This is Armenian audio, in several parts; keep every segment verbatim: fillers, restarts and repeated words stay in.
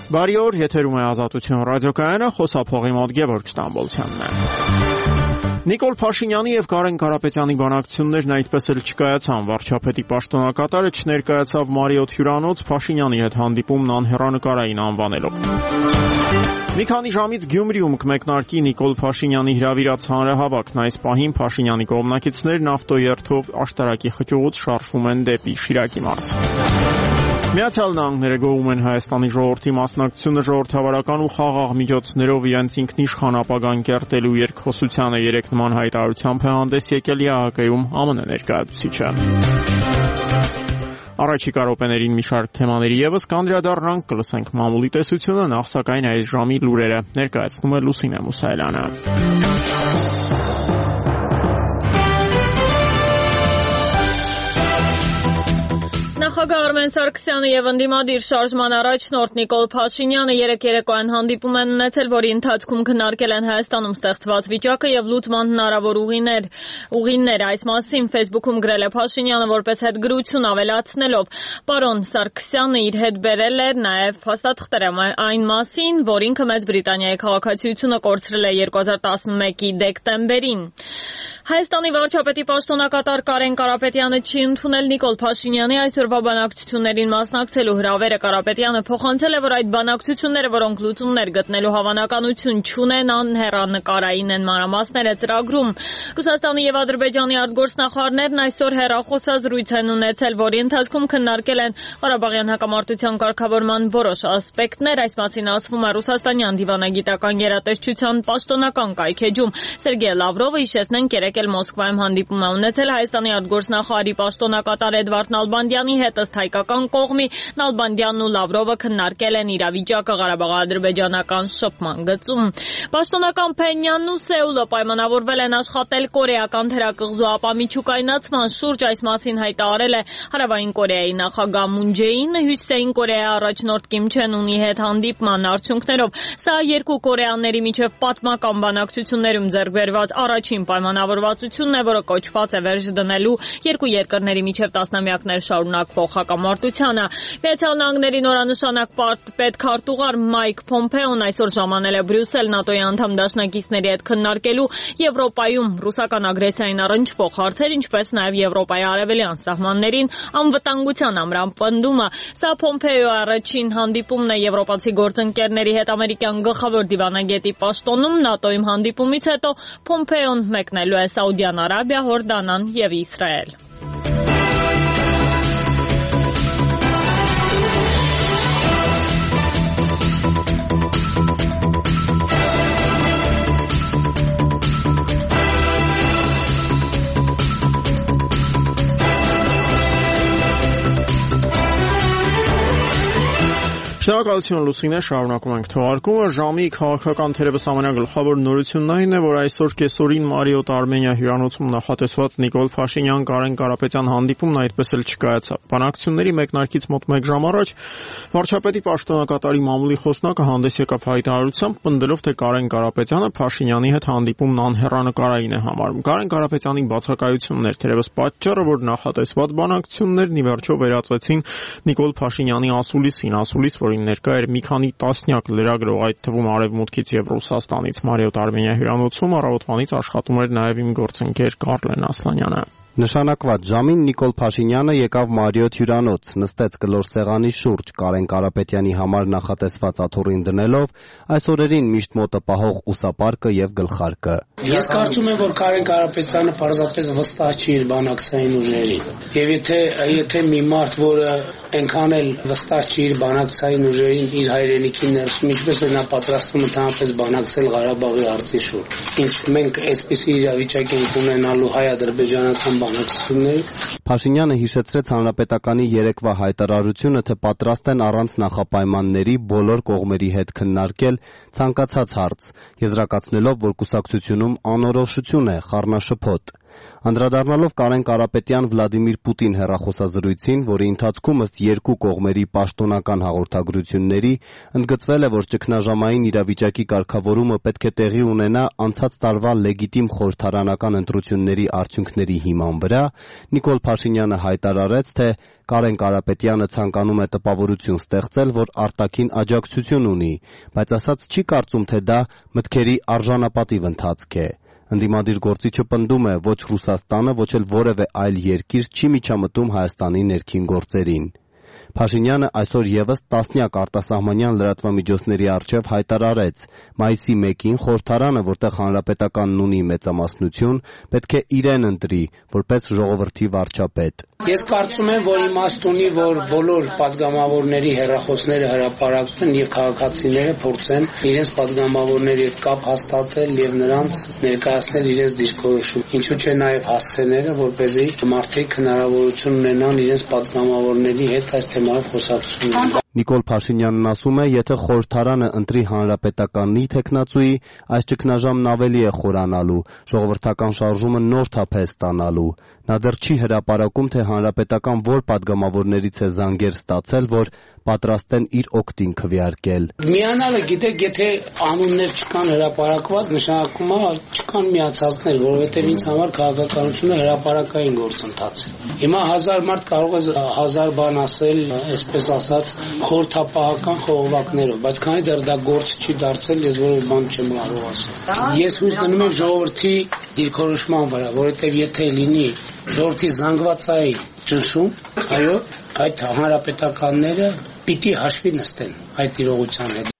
Բարի օր, եթերում է Ազատություն ռադիոկայանը, խոսափողի մոտ Գևորգ Ստամբոլցյանն է։ Նիկոլ Փաշինյանի եւ Կարեն Կարապետյանի բանակցություններն այդպես էլ չկայացան։ Վարչապետի պաշտոնակատարը չներկայացավ Մարիոթ հյուրանոց Փաշինյանի հետ հանդիպումն անհեռանկարային անվանելով։ Մի քանի ժամից Գյումրիում կմեկնարկի Նիկոլ Փաշինյանի հրավիրած հանրահավաքն։ Այս պահին Փաշինյանի կողմնակիցներն ավտոերթով աշտարակի խճուղուց շարժվում են դեպի Շիրակի մարզ։ Միացյալ Նահանգները գովում են Հայաստանի ժողովրդի մասնակցությունը ժողովրդավարական ու խաղաղ միջոցներով իրենց ինքնիշխան ապագան կերտելու երկխոսությանը երեք նման հայտարարությամբ է հանդես եկել ԵԱՀԿ-ում ԱՄՆ ներկայացուցիչը։ Առաջիկա րոպեներին մի շարք թեմաների ևս կանդրադառնանք, կլսենք մամուլի տեսությունը, նախ սակայն այս ժամի լուրերը ներկայացնում է Լուսինե Մուսայելյանը։ Նախագահ Արմեն Սարգսյանը եւ ընդդիմադիր շարժման առաջնորդ Նիկոլ Փաշինյանը երեք երեկոյան հանդիպում են ունեցել, որի ընթացքում քննարկել են Հայաստանում ստեղծված վիճակը եւ լուծման հնարավոր ուղիներ։ Ուղիներ այս մասին Facebook-ում գրել է Փաշինյանը որպես հետգրություն ավելացնելով. «Պարոն Սարգսյանը իր հետ բերել է նաեւ փաստաթղթեր այն մասին, որ ինքը Մեծ Բրիտանիայի քաղաքացիությունը կորցրել է երկու հազար տասնմեկի դեկտեմբերին»։ Հայաստանի վարչապետի պաշտոնակատար Կարեն Կարապետյանը չի ընդունել Նիկոլ Փաշինյանի այսօրվա բանակցություններին մասնակցելու հրավերը։ Կարապետյանը փոխանցել է, որ այդ բանակցությունները, որոնք լուծումներ գտնելու հավանականություն չունեն, անհեռանկարային են, մանրամասները ծրագրում։ Ռուսաստանի եւ Ադրբեջանի արտգործնախարարներն այսօր հեռախոսազրույց են ունեցել, որի ընթացքում քննարկել են Ղարաբաղյան հակամարտության կարգավորման որոշ ասպեկտներ։ Այս մասին ասվում է Ռուսաստանյան դիվանագիտական գերատեսչության պաշտոնական կայքեջում։ Սերգեյ Լավրովը, հիշեցնենք, երեկ էլ Մոսկվայում հանդիպում է ունեցել Հայաստանի արտգործնախարարի պաշտոնակատար Էդվարդ Նալբանդյանի հետ։ Ըստ հայկական կողմի, Նալբանդյանն ու Լավրովը քննարկել են իրավիճակը Ղարաբաղ-ադրբեջանական շփման գծում։ Պաշտոնական Փենյանն ու Սեուլը պայմանավորվել են աշխատել կորեական թերակղզու ապամիջուկայնացման շուրջ։ Այս մասին հայտարարել է Հարավային Կորեայի նախագահ Մուն Ջեինը Հյուսիսային Կորեայի առաջնորդ Կիմ Չեն Ունի հետ հանդիպման արդյունքներով։ Սա երկու կորեաների միջև պատմական բանակցություններում ձեռք բերված առաջին պայմանավորվածությունն է, որը կոչված է վերջ դնելու երկու երկրների միջև տասնամյակներ շարունակվող հակամարտությանը։ Միացյալ Նահանգների նորանշանակ պետքարտուղար Մայք Փոմփեոն այսօր ժամանել է Բրյուսել ՆԱՏՕ-ի անդամ դաշնակիցների հետ քննարկելու Եվրոպայում ռուսական ագրեսիային առնչվող հարցեր, ինչպես նաև Եվրոպայի արևելյան սահմաններին անվտանգության ամրապնդումը։ Սա Փոմփեոյի առաջին հանդիպումն է եվրոպացի գործընկերների հետ ամերիկյան գլխավոր դիվանագետի պաշտոնում։ ՆԱՏՕ-ում հանդիպումից հետո Փոմփեոն մեկնելու է Սաուդյան Արաբիա, Հորդանան եւ Իսրայել։ Շնորհակալություն Լուսինե, շարունակում ենք թողարկումը։ Ժամի քաղաքական թերևս ամենագլխավոր նորությունն այն է, որ այսօր կեսօրին Մարիոթ Արմենիա հյուրանոցում նախատեսված Նիկոլ Փաշինյան Կարեն Կարապետյան հանդիպումն այդպես էլ չկայացավ։ Բանակցությունների մեկնարկից մոտ մեկ ժամ առաջ վարչապետի պաշտոնակատարի մամուլի խոսնակը հանդես եկավ հայտարարությամբ, պնդելով, թե Կարեն Կարապետյանը Փաշինյանի հետ հանդիպումն անհեռանկարային է համարում։ Կարեն Կարապետյանի բացակայությունն էր թերևս պատճառը, որ նախատեսված բանակցություններն ի վերջո վերածվեցին Նիկոլ Փաշինյանի ասուլիսին, ասուլիս, որ ներկա էր մի քանի տասնյակ լրագրող, այդ թվում Արևմուտքից եւ Ռուսաստանից։ Մարիոթ Արմենիա հյուրանոցում առավոտվանից աշխատում էր նաեւ իմ գործընկեր Կարլեն Ասլանյանը։ Նշանակված ժամին Նիկոլ Փաշինյանը եկավ Մարիոթ հյուրանոց, նստեց կլոր սեղանի շուրջ, Կարեն Կարապետյանի համար նախատեսված աթոռին դնելով այս օրերին միշտ մոտը պահող ուսապարկը եւ գլխարկը։ Ես կարծում եմ, որ Կարեն Կարապետյանը պարզապես վստահ չի իր բանակցային ուժերին։ Եվ եթե եթե մի մարդ, որը այնքան էլ վստահ չի իր բանակցային ուժերին, իր հայրենիքի ներսում, ինչպես է նա պատրաստվում ընդհանրապես բանակցել Ղարաբաղի հարցի շուրջ։ Ինչ մենք այսպիսի իրավիճակ ենք ունենալու հայ-ադրբեջանական Փաշինյանը հիշեցրեց հանրապետականի երեկվա հայտարարությունը, թե պատրաստ են առանց նախապայմանների բոլոր կողմերի հետ քննարկել ցանկացած հարց, եզրակացնելով, որ կուսակցությունում անորոշություն է, խառնաշփոթ։ Անդրադառնալով Կարեն Կարապետյան-Վլադիմիր Պուտին հեռախոսազրույցին, որի ընթացքում ըստ երկու կողմերի պաշտոնական հաղորդագրությունների ընդգծվել է, որ ճգնաժամային իրավիճակի կարգավորումը պետք է տեղի ունենա անցած տարվա լեգիտիմ խորհրդարանական ընտրությունների արդյունքների հիման վրա, Նիկոլ Փաշինյանը հայտարարեց, թե Կարեն Կարապետյանը ցանկանում է տպավորություն ստեղծել, որ արտաքին աջակցություն ունի, բայց ասաց չի կարծում, թե դա մտքերի արժանապատիվ ընթացք է։ Ընդդիմադիր գործիչը պնդում է, ոչ Ռուսաստանը, ոչ էլ որևէ այլ երկիր չի միջամտում Հայաստանի ներքին գործերին։ Փաշինյանը այսօր ևս տասնյակ արտասահմանյան լրատվամիջոցների առջև հայտարարեց. մայիսի մեկին խորհրդարանը, որտեղ հանրապետականն ունի մեծամասնություն, պետք է իրեն ընտրի, որպես ժողովրդի վարչապետ։ Ես կարծում եմ, որ իմաստ ունի, որ բոլոր падգամավորների հեռախոսները հրապարակվեն եւ քաղաքացիները փորձեն իրենց падգամավորների հետ կապ հաստատել եւ նրանց ներկայացնել իրենց դիրքորոշում։ Ինչու՞ չէ նաեւ հասցեները, որպեսզի մարդիկ հնարավորություն ունենան իրենց падգամավորների հետ այս թեմայով խոսակցություն։ Նիկոլ Փաշինյանն ասում է, եթե խորհրդարանը ընտրի հանրապետականի թեկնածուի, այս ճգնաժամն ավելի է խորանալու, ժողովրդական շարժումը նոր թափ է ստանալու։ Նա դեռ չի հրապարակում, թե հանրապետական որ падգամավորներից է զանգեր ստացել, որ պատրաստ են իր օգտին քվեարկել։ Միանալը, գիտեք, եթե անուններ չկան հրապարակված, նշանակում է չկան միացածներ, որովհետև ինձ համար քաղաքականությունը հրապարակային գործընթաց է։ Հիմա հազար մարդ կարող է հազար բան ասել, այսպես ասած, խորհրդապահական խողովակներով, բայց քանի դեռ դա գործ չի դարձել, ես որևէ բան չեմ կարող ասել։ Ես հույս դնում եմ ժողովրդի դիրքորոշման վրա, որովհետև եթե լինի ժողովրդի զանգվածային ճնշում, այո, այդ հանրապետականները պիտի հաշվի նստեն այդ իրողության հետ։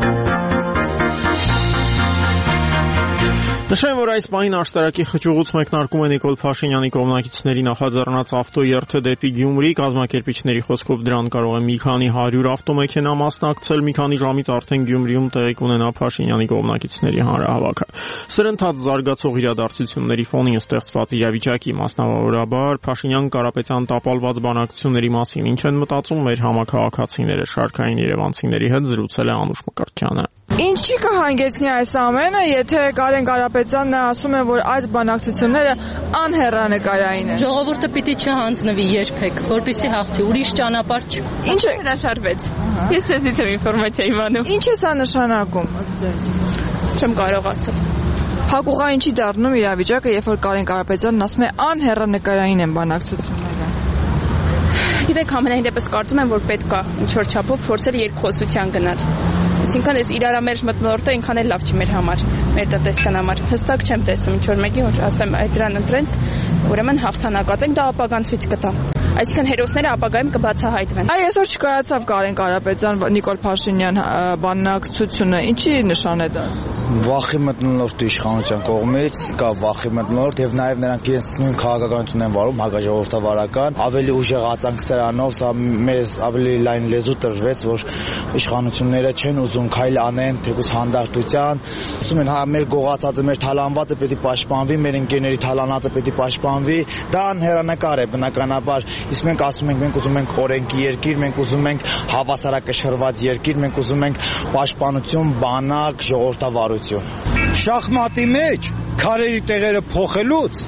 Նշեմ, որ այս պահին աշտարակի խճուղուց մեկնարկում է Նիկոլ Փաշինյանի կողմնակիցների նախաձեռնած ավտոերթը դեպի Գյումրի, կազմակերպիչների խոսքով դրան կարող է մի քանի հարյուր ավտոմեքենա մասնակցել, մի քանի ժամից արդեն Գյումրիում տեղի կունենա Փաշինյանի կողմնակիցների հանրահավաքը։ Սրընթաց զարգացող իրադարձությունների ֆոնին ստեղծված իրավիճակի, մասնավորաբար Փաշինյան-Կարապետյան տապալված բանակցությունների մասին ինչ են մտածում մեր համաքաղաքացիները, շարքային երևանցիների հետ զրուցել է Անուշ Մկրտչյանը։ Ինչի կհանգեցնի այս ամենը, եթե Կարեն Կարապետյանն ասում է, որ այս բանակցությունները անհեռանկարային են։ Ժողովուրդը պիտի չհանձնվի երբեք, որպեսզի հաղթի, ուրիշ ճանապարհ չկա։ Ինչ է հրաշարվեց։ Ես ձեզնից եմ ինֆորմացիա իմանում։ Ինչ է սա նշանակում։ Չեմ կարող ասել։ Փակուղային չի դառնում իրավիճակը, երբ որ Կարեն Կարապետյանն ասում է անհեռանկարային են բանակցությունները։ Գիտեք, ամենայն դեպս կարծում եմ, որ պետք է ինչ-որ չափով փորձել երկխոսության գնալ։ Այսինքն այս իրարամերժ մթնոլորտը այնքան էլ լավ չի մեր համար, մեր տնտեսության համար։ Հստակ չեմ տեսնում ինչ-որ մեկի, որ ասեմ այդ դրան ընտրենք, ուրեմն հաղթանակած ենք, դա ապագան ցույց կտա։ Այսինքն հերոսները ապագայում կբացահայտվեն։ Այ այսօր չկայացավ Կարեն Կարապետյան Նիկոլ Փաշինյան բանակցությունը, ինչի նշան է դա։ Վախի մթնոլորտի իշխանության կողմից կա վախի մթնոլորտ եւ նաեւ նրանք իրենց նույն քաղաքականությունն են վարում, հակաժողովրդավարական, ավելի ուժեղացանք սրանով, սա մեզ ավելի լայն լեզու տրվեց, որ իշխանությունները չեն ուզում քայլ անեն թեկուզ հանդարտության, ասում են հա մեր գողացածը, մեր թալանվածը պետք է պաշտպանվի, մեր ընկերների թալանածը պետք է պաշտպանվի, դա անհեռանկար է բնականաբար, իսկ մենք ասում ենք մենք ուզում ենք օրենքի երկիր, մենք ուզում ենք հավասարակշռված երկիր, մենք ուզում ենք պաշտպանություն, բանակ, ժողովրդավարություն։ Շախմատի մեջ քարերի տեղերը փոխելուց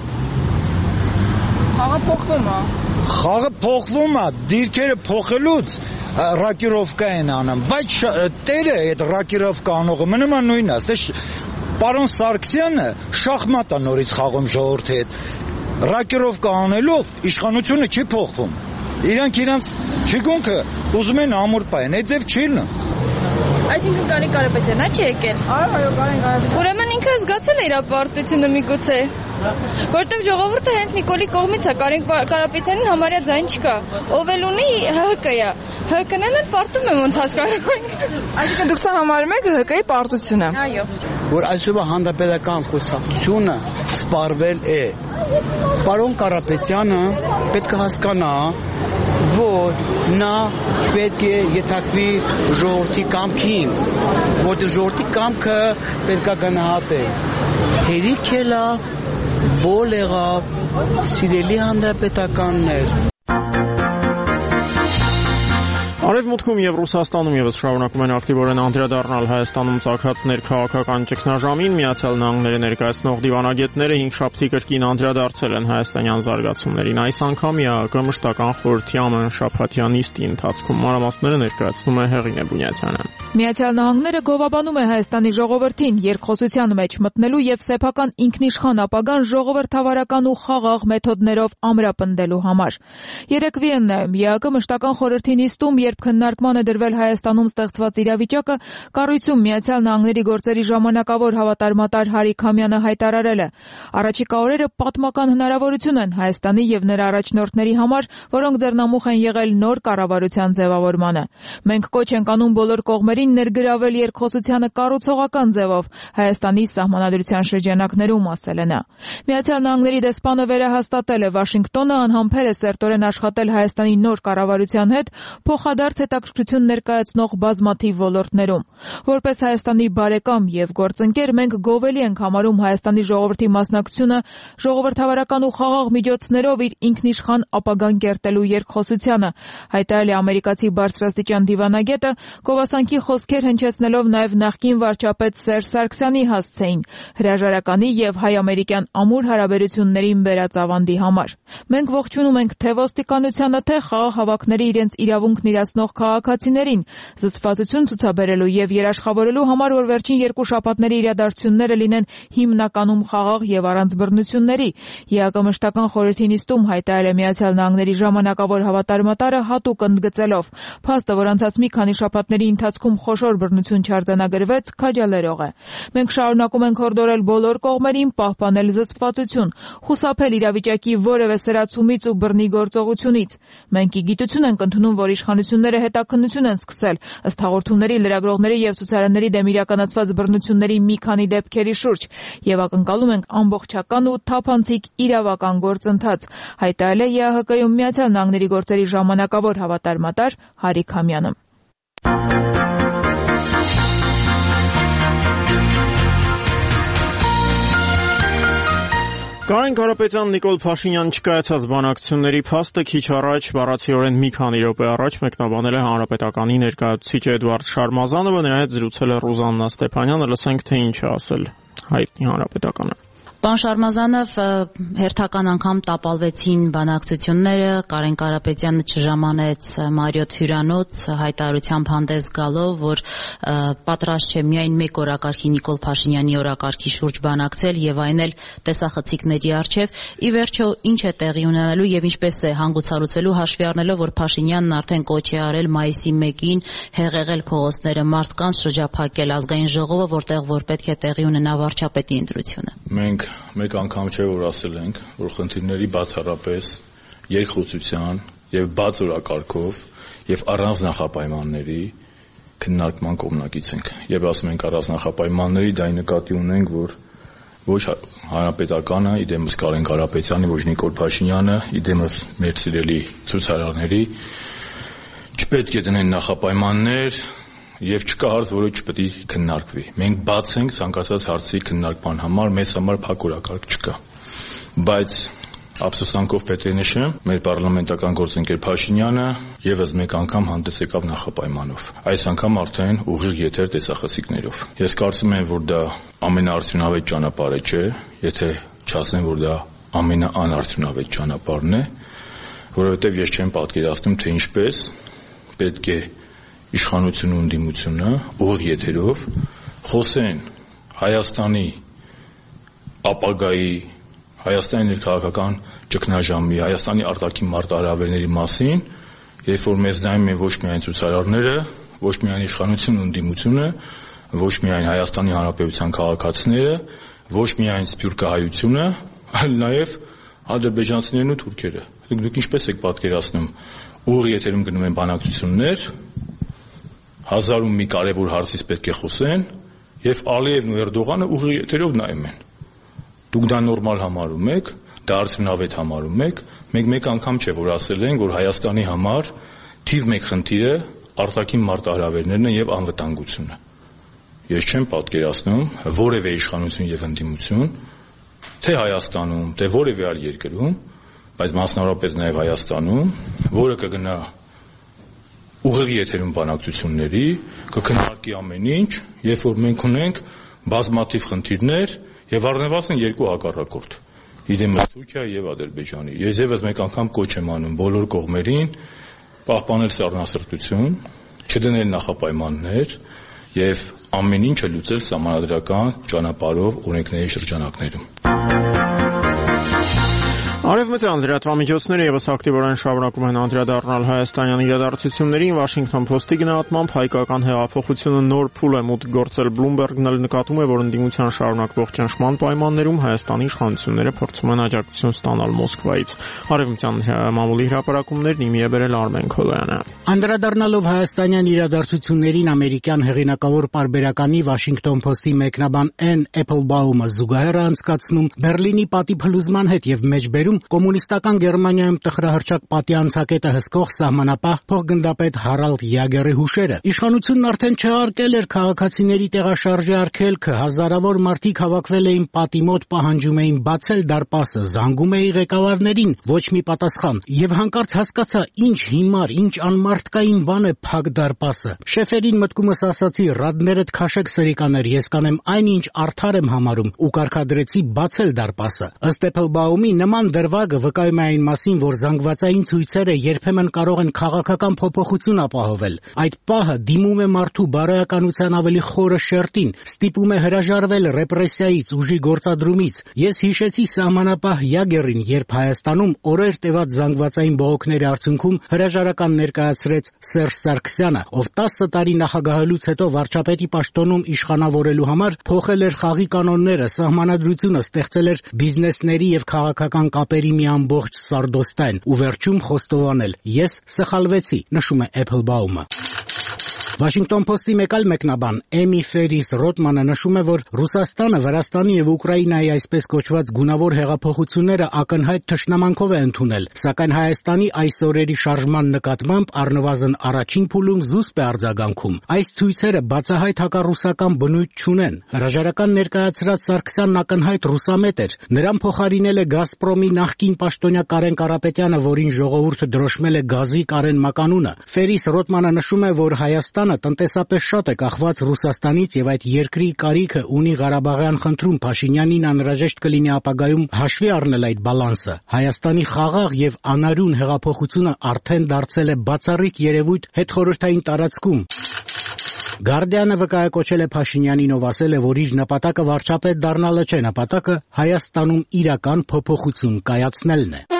խաղը փոխվում է։ Խաղը փոխվում է, դիրքերը փոխելուց ռակիրովկա են անում, բայց տերը այդ ռակիրովկա անողը մնում է նույնը, ասես պարոն Սարգսյանը շախմատ է նորից խաղում ժողովրդի հետ, ռակիրովկա անելով իշխանությունը չի փոխվում, իրանք իրանց չգունքը ուզում են ամուր պահեն, այդ ձև չի լինում։ Այսինքն Կարեն Կարապետյանն չի եկել։ Այո, այո, Կարեն Կարապետյան։ Ուրեմն ինքը զգացել է իր ապարտությունը միգուցե, որտեղ ժողովուրդը հենց Նիկոլի կողմից է, Կարեն Կարապետյանին համարյա ձայն չկա, ով էլ ունի ՀՀԿ-ը։ ՀՀԿ-ն էլ պարտում եմ ոնց հասկանում եք։ Այսինքն դուք սա համարում եք ՀՀԿ-ի պարտությունը։ Այո։ Որ այսօրվա հանրապետական խոսակցությունը սպառվել է։ Պարոն Կարապետյանը պետք է հասկանա, որ նա պետք է յետակվի ժողովրդի կամքին, որտեղ ժողովրդի կամքը պետք է գնահատել։ Հերիք է լավ, բոլ եղավ, սիրելի հանրապետականներ։ Արևմուտքում եւ Ռուսաստանում եւս շարունակում են ակտիվորեն անդրադառնալ Հայաստանում ցակած ներքաղաքական ճգնաժամին. Միացյալ Նահանգները ներկայացնող դիվանագետները հինգշաբթի կրկին անդրադարձել են հայաստանյան զարգացումներին. Այս անգամ ԵԱՀԿ մշտական խորհրդի ամենաշաբաթյա նիստի ընթացքում. Մանրամասները ներկայացնում է Հեղինե Բունյացյանը. Միացյալ Նահանգները գովաբանում է Հայաստանի ժողովրդին երկխոսության մեջ մտնելու եւ սեփական ինքնիշխան ապագան ժողովրդավարական ու խաղաղ մեթոդներով ամրապնդելու համար. Երեկ Վիեննայում ԵԱՀԿ մշտական խորհրդի նիստում, երբ քննարկման է դրվել Հայաստանում ստեղծված իրավիճակը, կառույցում Միացյալ Նահանգների գործերի ժամանակավոր հավատարմատար Հարիկ Համյանը հայտարարել է. առաջիկա օրերը պատմական հնարավորություն են Հայաստանի եւ նրա առաջնորդների համար, որոնք ձեռնամուխ են եղել նոր կառավարության ձևավորմանը. Մենք կոչ ենք անում բոլոր կողմերին ներգրավել երկխոսությանը կառուցողական ձևով Հայաստանի սահմանադրության շրջանակներում, ասել է նա. Միացյալ Նահանգների դեսպանը վերահաստատել է Վաշինգտոնը անհամբեր է սերտորեն աշխատել Հայաստանի նոր կառավարության հետ փոխադարձ հետաքրքրություն ներկայացնող բազմաթիվ ոլորտներում. Որպես Հայաստանի բարեկամ եւ գործընկեր մենք գովելի ենք համարում Հայաստանի ժողովրդի մասնակցությունը ժողովրդավարական ու խաղաղ միջոցներով իր ինքնիշխան ապագան կերտելու երկխոսությանը, հայտարարել է ամերիկացի բարձրաստիճան դիվանագետը, գովասանքի խոսքեր հնչեցնելով նաեւ նախկին վարչապետ Սերժ Սարգսյանի հասցեին հրաժարականի եւ հայ-ամերիկյան ամուր հարաբերություններին բերած ավանդի համար. Մենք ողջունում ենք թե ոստիկանությանը, թե խաղաղ հավաքների իրենց իրավունքն իրացնող քաղաքացիներին զսպվածություն ցուցաբերելու եւ երաշխավորելու համար, որ վերջին երկու շաբաթների իրադարձությունները լինեն հիմնականում խաղաղ եւ առանց բռնությունների. ԵԱՀԿ մշտական խորհրդի նիստում հայտարարել է Միացյալ Նահանգների ժամանակավոր հավատարմատարը հատուկ ընդգծելով. փաստը, որ անցած մի քանի շաբաթների ընթացքում խոշոր բռնություն չարձանագրվեց, քաջալերող է. Մենք շարունակում ենք հորդորել բոլոր կողմերին պահպանել զսպվածություն, խուսափել իրավիճակի որևէ սրացումից ու բռնի գործողությունից. Մենք ի գիտություն ենք ընդունում, որ իշխանությունները հետաքննություն են սկսել ըստ հաղորդումների, լրագրողների եւ ցուցարարների դեմ իրականացված բռնությունների մի քանի դեպքերի շուրջ եւ ակնկալում ենք ամբողջական ու թափանցիկ իրավական գործընթաց, հայտարարել է ԵԱՀԿ-ում Միացյալ Նահանգների գործերի ժամանակավոր հավատարմատար Հարիկ Համյանը. Կարեն Կարապետյան Նիկոլ Փաշինյան չկայացած բանակցությունների փաստը քիչ առաջ, բառացիորեն մի քանի րոպե առաջ մեկնաբանել է Հանրապետականի ներկայացուցիչ Էդվարդ Շարմազանովը, նրա հետ զրուցել է Ռուզաննա Ստեփանյանը, լսենք թե ինչ է ասել հայտնի Հանրապետականը. Պարոն Շարմազանով, հերթական անգամ տապալվեցին բանակցությունները, Կարեն Կարապետյանը չժամանեց Մարիոթ հյուրանոց հայտարարությամբ հանդես գալով, որ պատրաստ չէ միայն մեկ օրակարգի Նիկոլ Փաշինյանի օրակարգի շուրջ բանակցել եւ այն էլ տեսախցիկների առջեւ։ Ի վերջո, ինչ է տեղի ունենալու եւ ինչպես է հանգուցալուծվելու, հաշվի առնելով, որ Փաշինյանն արդեն կոչ է արել մայիսի մեկին հեղեղել փողոցները մարդկանց, շրջափակել ազգային ժողովը, որտեղ որ պետք է տեղի ունենա վարչապետի ընտրությունը։ Մենք մեկ անգամ չէ որ ասել ենք, որ խնդիրների բացառապես երկխոսության եւ բաց օրակարգով եւ առանց նախապայմանների քննարկման կողմնակից ենք։ Եվ ասում ենք առանց նախապայմանների, դա նկատի ունենք, որ ոչ Հանրապետականը, իդեմս Կարեն Կարապետյանը, ոչ Նիկոլ Փաշինյանը, իդեմս մեր սիրելի ցուցարարների չպետք է դնեն նախապայմաններ եւ չկա հարց, որը չպետք է քննարկվի։ Մենք բաց ենք ցանկացած հարցի քննարկման համար, մեզ համար փակ օրակարգ չկա։ Բայց ափսոսանքով պետք է նշեմ, մեր պարլամենտական գործընկեր Փաշինյանը եւս մեկ անգամ հանդես եկավ նախապայմանով։ Այս անգամ արդեն ուղիղ եթեր տեսախցիկներով։ Ես կարծում եմ, որ դա ամենաարդյունավետ ճանապարհը չէ, եթե չասեմ, որ դա ամենաանարդյունավետ ճանապարհն է, որովհետեւ ես չեմ պատկերացնում, թե ինչպես պետք է իշխանությունը ու ընդդիմությունը ուղիղ եթերով խոսեն Հայաստանի ապագայի, Հայաստանի ներքաղաքական ճգնաժամի, Հայաստանի արտաքին մարտահրավերների մասին, երբ որ մեզ նայում են ոչ միայն ցուցարարները, ոչ միայն իշխանությունն ու ընդդիմությունը, ոչ միայն Հայաստանի Հանրապետության քաղաքացիները, ոչ միայն սփյուռքահայությունը, այլ նաև ադրբեջանցիներն ու թուրքերը։ Դուք ինչպես եք պատկերացնում, ուղիղ եթերում գնում են բանակցություններ, հազար ու մի կարևոր հարցից պետք է խոսեն, եւ Ալիևն ու Էրդողանը ուղիղ եթերով նայում են։ Դուք դա նորմալ համարում եք, դա արդյունավետ համարում եք, մենք մեկ անգամ չէ որ ասել են, որ Հայաստանի համար թիվ մեկ խնդիրը արտաքին մարտահրավերներն են եւ անվտանգությունը։ Ես չեմ պատկերացնում որևէ իշխանություն եւ ընդդիմություն, թե Հայաստանում, թե որևէ այլ երկրում, բայց մասնավորապես նաեւ Հայաստանում, որը կգնա ուղիղ ուղիղ եթերում բանակցությունների, կքննարկի ամեն ինչ, երբ որ մենք ունենք բազմաթիվ խնդիրներ եւ առնվազն երկու հակառակորդ՝ իրենց Թուրքիա եւ Ադրբեջանի։ Ես եւս մեկ անգամ կոչ եմ անում բոլոր կողմերին պահպանել սառնասրտություն, չդնել նախապայմաններ եւ ամեն ինչը լուծել սահմանադրական ճանապարհով օրենքների շրջանակներում։ Արևմտյան լրատվամիջոցները եւս ակտիվորեն շարունակում են անդրադառնալ հայաստանյան իրադարձություններին։ Washington Post-ի գնահատմամբ հայկական հեղափոխությունը նոր փուլ է մուտք գործել։ Bloomberg-ն էլ նկատում է, որ ընդդիմության շարունակվող ճնշման պայմաններում Հայաստանի իշխանությունները փորձում են աջակցություն ստանալ Մոսկվայից։ Արևմտյան մամուլի հրապարակումներն իմի է բերել Արմեն Քոլոյանը։ Անդրադառնալով հայաստանյան իրադարձություններին ամերիկյան հեղինակավոր պարբերականի Washington Post-ի մեկնաբան Ann Applebaum-ը զուգահեռ է անցկացնում Բերլինի պատի փլուզման հետ եւ մեջբերում կոմունիստական Գերմանիայում տխրահռչակ պատի անցակետը հսկող սահմանապահ փոխգնդապետ Հարալդ Յագերի հուշերը։ Իշխանությունն արդեն չհարկել էր քաղաքացիների տեղաշարժի արգելքը, հազարավոր մարդիկ հավաքվել էին պատի մոտ, պահանջում էին բացել դարպասը, զանգում էին ղեկավարներին, ոչ մի պատասխան, եւ հանկարծ հասկացա ինչ հիմար, ինչ անմարդկային բան է փակ դարպասը։ Շեֆերին մտքումս ասացի՝ ռադներդ քաշեք սրիկաներ, ես կանեմ այնինչ արդար եմ համարում ու կարգադրեցի բացել դարպասը։ Ըստ Applebaum-ի նման դրվագը վկայում է այն մասին, որ զանգվածային ցույցերը երբեմն կարող են քաղաքական փոփոխություն ապահովել։ Այդ պահը դիմում է մարդու բարոյականության ավելի խորը շերտին, ստիպում է հրաժարվել ռեպրեսիայից, ուժի գործադրումից։ Ես հիշեցի սահմանապահ Յագերին, երբ Հայաստանում օրեր տևած զանգվածային բողոքների արդյունքում հրաժարական ներկայացրեց Սերժ Սարգսյանը, ով տասը տարի նախագահելուց հետո վարչապետի պաշտոնում իշխանավորելու համար փոխել էր խաղի կանոնները, սահմանադրությունը, ստեղծել էր բիզնեսների եւ քաղաքական կապերի մի ամբողջ սարդոստայն ու վերջում խոստովանել. ես սխալվեցի, նշում է Applebaum-ը։ Washington Post-ի մեկ այլ մեկնաբան Էմի Ֆերիս Ռոթմանը նշում է, որ Ռուսաստանը Վրաստանի եւ Ուկրաինայի այսպես կոչված գունավոր հեղափոխությունները ակնհայտ թշնամանքով է ընդունել, սակայն Հայաստանի այս օրերի շարժման նկատմամբ առնվազն առաջին փուլում զուսպ է արձագանքում։ Այս ցույցերը բացահայտ հակառուսական բնույթ չունեն։ Հրաժարական ներկայացրած Սարգսյանն ակնհայտ ռուսամետ էր։ Նրան փոխարինել է Գազպրոմի նախկին պաշտոնյա Կարեն Կարապետյանը, որին ժողովուրդը դրոշմել է գազի Կարեն մականունը։ Ֆերիս Ռոթմանը նշում է, որ Հայաստանը տնտեսապես շատ է կախված Ռուսաստանից եւ այդ երկրի կարիքը ունի Ղարաբաղյան խնդրում Փաշինյանին անհրաժեշտ կլինի ապագայում հաշվի առնել այդ բալանսը։ Հայաստանի խաղաղ եւ անարյուն հեղափոխությունը արդեն դարձել է բացառիկ երևույթ հետխորհրդային տարածքում։ Գարդիանը վկայակոչել է Փաշինյանին, ով ասել է, որ իր նպատակը վարչապետ դառնալը չէ, նպատակը Հայաստանում իրական փոփոխություն կայացնելն է։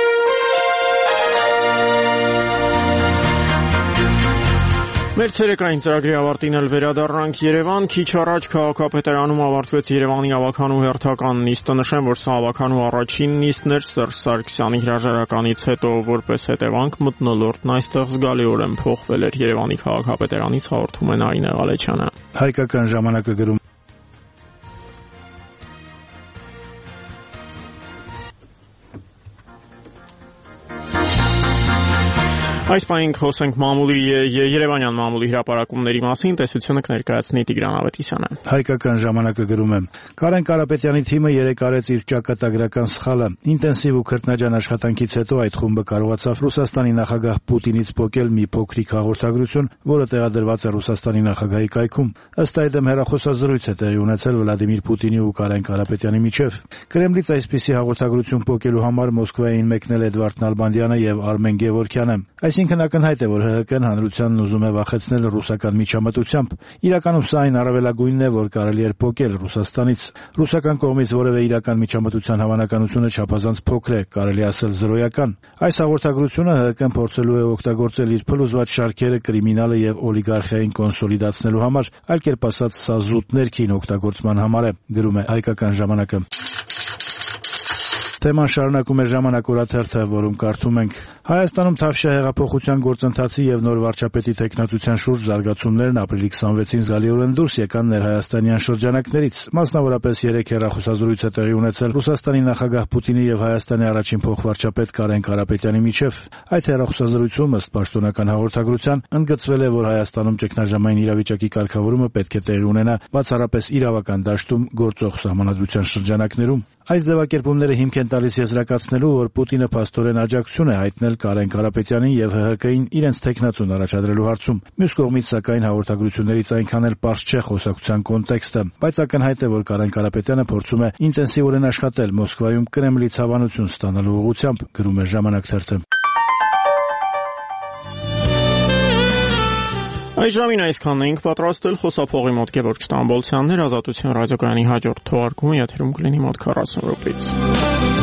Մեր ցերեկային ծրագրի ավարտին էլ վերադառնանք Երևան։ Քիչ առաջ քաղաքապետարանում ավարտվեց Երևանի ավականու հերթական նիստը։ Նշեմ, որ սա ավականու առաջին նիստն էր Սերժ Սարգսյանի հրաժարականից հետո, որպես հետևանք մթնոլորտն այստեղ զգալիորեն փոխվել էր։ Երևանի քաղաքապետարանից հաղորդում է Նարինե Ղալեչյանը։ Հայկական ժամանակը գրում Այս պահին խոսենք մամուլի Երևանյան մամուլի հրապարակումների մասին, տեսությունը կներկայացնի Տիգրան Ավետիսյանը։ Հայկական ժամանակը գրում է. Կարեն Կարապետյանի թիմը երեկ արեց իր ճակատագրական սխալը։ Ինտենսիվ ու քրտնաջան աշխատանքից հետո այդ խումբը կարողացավ Ռուսաստանի նախագահ Պուտինից փոկել մի փոքրիկ հաղորդագրություն, որը տեղադրված է Ռուսաստանի նախագահի կայքում։ Ըստ այդմ հեռախոսազրույց է տեղի ունեցել Վլադիմիր Պուտինի ու Կարեն Կարապետյանի միջև։ Կրեմլից այսպիսի հաղորդագրություն փոկելու համար Մոսկվային մեկնել Էդվարդ Նալբանդյանը եւ Արմեն Գևորգյանը։ Այսինքն ակնհայտ է, որ ՀՀԿ-ն հանրությանն ուզում է վախեցնել ռուսական միջամտությամբ։ Իրականում սա այն առավելագույնն է, որ կարելի էր փոկել Ռուսաստանից։ Ռուսական կողմից որևէ իրական միջամտության հավանականությունը չափազանց փոքր է, կարելի ասել զրոյական։ Այս հաղորդագրությունը ՀՀԿ-ն փորձելու է օգտագործել իր փլուզված շարքերը կրիմինալը եւ օլիգարխիային կոնսոլիդացնելու համար, այլ կերպ ասած, սա զուտ ներքին օգտագործման համար է, գրում է Հայկական ժամանակը։ Թեման շարունակում է Ժամանակ օրաթերթը, որում կարդում ենք. Հայաստանում Թավշյա հեղափոխության գործընթացի եւ նոր վարչապետի տեխնատության շուրջ զարգացումներն ապրիլի քսանվեցին զգալիորեն դուրս եկան ներհայաստանյան շրջանակներից։ Մասնավորապես երեք հեռախոսազրույց է տեղի ունեցել Ռուսաստանի նախագահ Պուտինի եւ Հայաստանի առաջին փոխվարչապետ Կարեն Կարապետյանի միջև։ Այդ հեռախոսազրույցում ըստ պաշտոնական հաղորդագրության ընդգծվել է, որ Հայաստանում ճգնաժամային իրավիճակի կարգավորումը պետք է տեղի ունենա բացառապես իրավական դաշտում գործող սահմանադրության շրջանակներում։ Այս ձևակերպումները հիմք են են տալիս եզրակացնելու, որ Պուտինը փաստորեն աջակցություն է հայտնել Կարեն Կարապետյանին եւ ՀՀԿ-ին իրենց տեխնացուն առաջադրելու հարցում։ Մյուս կողմից, սակայն, հաղորդագրություններից այնքան էլ պարզ չէ խոսակցության կոնտեքստը, բայց ակնհայտ է, որ Կարեն Կարապետյանը փորձում է ինտենսիվորեն աշխատել Մոսկվայում Կրեմլից հավանություն ստանալու ուղղությամբ, գրում է Ժամանակ թերթը։ Այս ժամին այսքանն էինք պատրաստել, խոսափողի մոտ Գևորգ Ստամբոլցյանն էր, Ազատություն ռադիոկայանի հաջորդ թողարկումը եթերում կլինի մոտ քառասուն րոպեից։